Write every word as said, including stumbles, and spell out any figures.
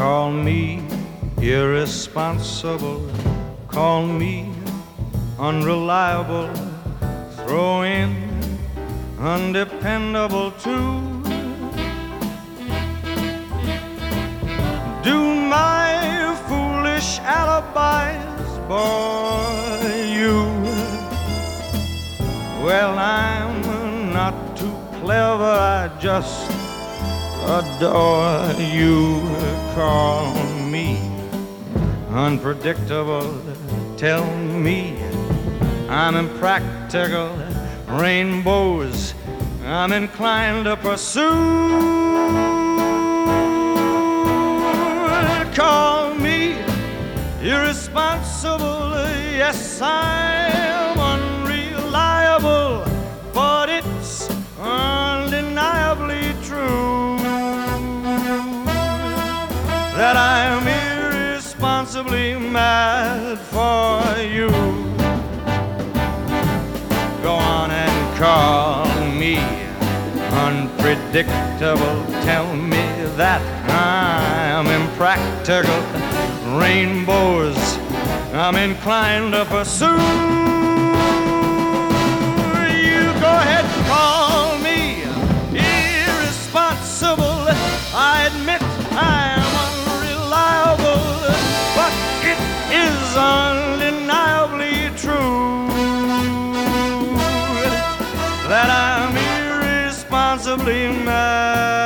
Call me irresponsible, call me unreliable, throw in undependable too. Do my foolish alibis bore you? Well, I'm not too clever, I just adore you. Call me unpredictable, tell me I'm impractical, rainbows I'm inclined to pursue. Call me irresponsible, yes, I'm unreliable, but it's undeniably true that I'm irresponsibly mad for you. Go on and call me unpredictable, tell me that I'm impractical, rainbows I'm inclined to pursue. You go ahead and call me irresponsible, I admit I'm unreliable, but it is undeniably true that I'm irresponsibly mad